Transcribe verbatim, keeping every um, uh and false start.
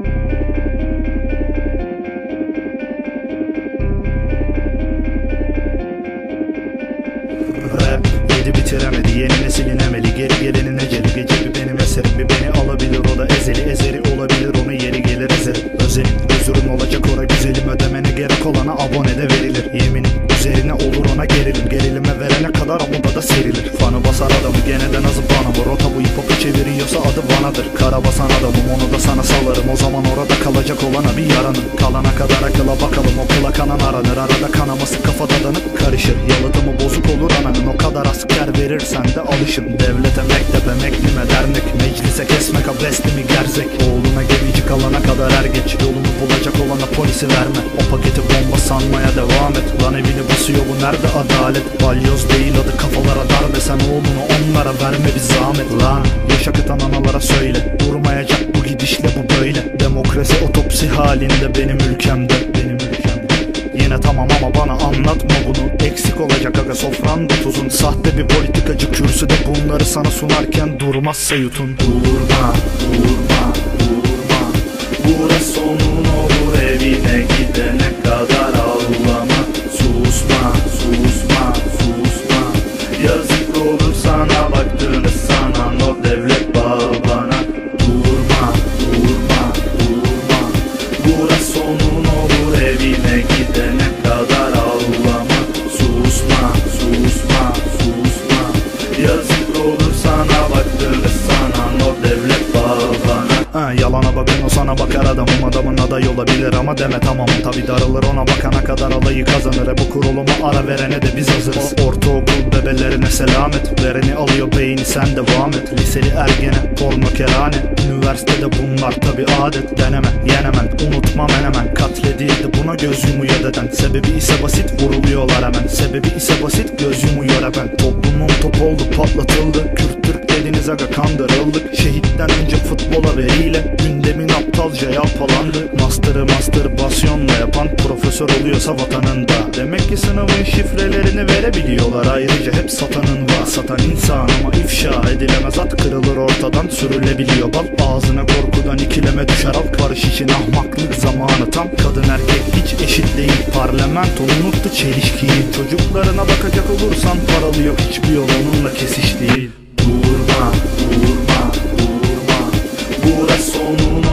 Rap yedi bitiremedi, yeni neslin emeli, geri gelenin eceli. Gece bir benim eserim, bir beni alabilir, o da ezeli. Ezeri olabilir, onu yeri gelir ezerim. Özelim, özürüm olacak ora güzelim. Ödemene gerek olana abone de verilir. Yeminin üzerine olur ona gerilim. Gerilime verene kadar amuda da serilir. Fanı basar adamı, gene de nazı bana bu. Rota bu hip hop'u çeviriyorsa adı Vana'dır. Kara basan adamım, onu da sana salarım. O zaman orada kalacak olana bir yaranın. Kalana kadar akıla bakalım, okula kanan aranır. Arada kanaması kafada danıp karışır. Yalıtımı bozuk olur ananın, o kadar asker verirsen de alışın. Devlete, mektebe, meklime, dernek, meclise kesmek abesti mi gerzek. Oğluna gemici kalana kadar er geç. Yolunu bulacak olana polisi verme. O paketi bomba sanmaya devam et. Lan evini basıyor bu, nerede adalet? Balyoz değil adı, kafalara darbe. Sen oğlunu onlara verme bir zahmet. Lan yaş akıtan analara söyle, durmayacak bu gidişle bu böyle. Demokrasi otopsi halinde benim ülkemde, benim ülkemde. Yine tamam ama bana anlatma bunu. Eksik olacak aga sofranda tuzun. Sahte bir politikacı kürsüde bunları sana sunarken durmazsa yutun. Durma, durma, durma. Burası sonun olur, evine gidene kadar ağlama. Susma, susma, susma. Yazık olur sana baktığını sanan o devlet babana. Durma, durma, durma. Burası sonun olur, evine gidene kadar ağlama. Susma, susma, susma. Yazık olur sana baktığını sanan o devlet babana. Ha, yalana bakın o sana bakar adamım, adamın aday olabilir ama deme tamam. Tabi darılır ona bakana kadar alayı kazanır. E bu kuruluma ara verene de biz hazırız. O ortaokul bebelerine selamet, vereni alıyor beyni sen devam et. Liseli ergene, porno kerane, üniversitede bunlar tabi adet. Deneme, yenemen, unutma menemen. Katledildi buna göz yumuyor deden. Sebebi ise basit, vuruluyorlar hemen. Sebebi ise basit, göz yumuyor hemen. Toplumun top oldu, patlatıldı. Kürt Türk dediniz aga, kandırıldık. Şehitten önce futbola veriyle gündemin aptalca yalpalandı. Master'ı mastürbasyonla yapan profesör oluyorsa vatanında. Demek ki sınavın şifrelerini verebiliyorlar. Ayrıca hep satanın var. Satan insan ama ifşa edilemez, at kırılır ortadan, sürülebiliyor bal. Ağzına korkudan ikileme düşer halk. Barış için ahmaklık zamanı tam. Kadın erkek hiç eşit değil. Parlamento unuttu çelişkiyi. Çocuklarına bakacak olursan paralı yok hiçbir yol, onunla kesiş değil. Durma, durma, durma. Burası sonun